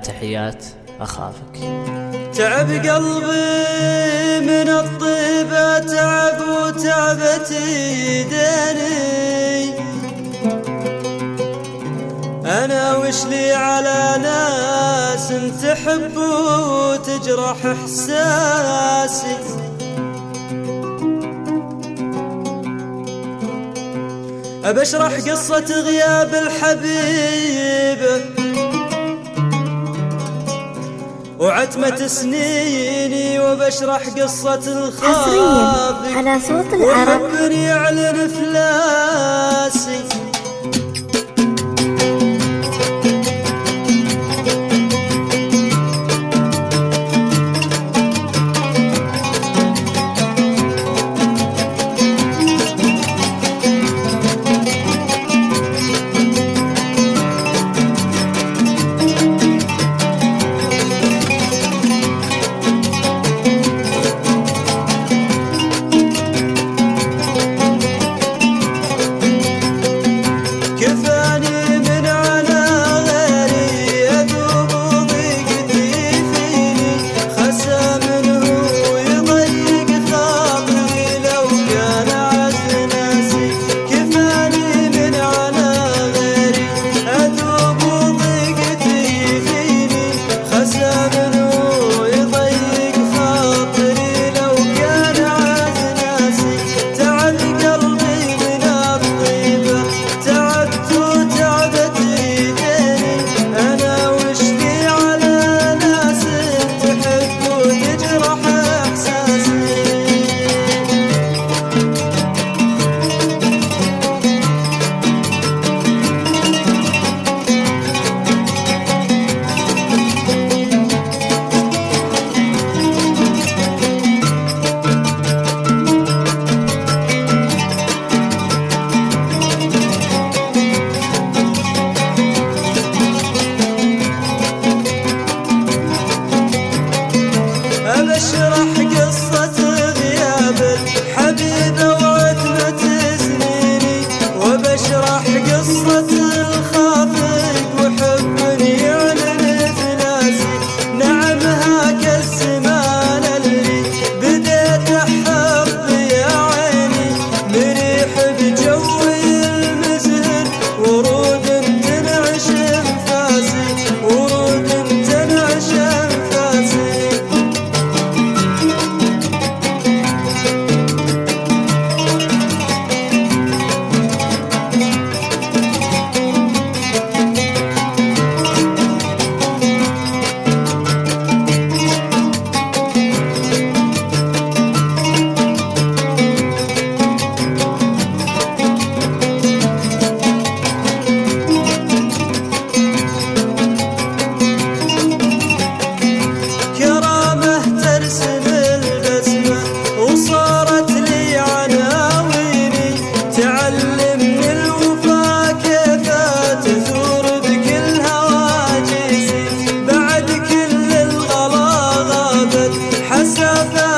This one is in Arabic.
تحيات أخافك. تعب قلبي من الطيبة، تعب وتعبت يديني، أنا وش لي على ناس تحب وتجرح إحساسي. أبشرح قصة غياب الحبيب وعتمة سنيني، وبشرح قصة الخافي على صوت العرب وحب يعلن إفلاسي. أبشرح قصة غياب الحبيب وعتمة سنيني، وبشرح قصة الخافق وحب يعلن إفلاسي. نعم هاك الزمان اللي بديت أحب يا عيني، مريح بجوي المزهر ورود تنعش أنفاسي، ورود تنعش أنفاسي. تعلمني الوفا كيف تثور بكل هواجسي، بعد كل الغلا غابت حسافة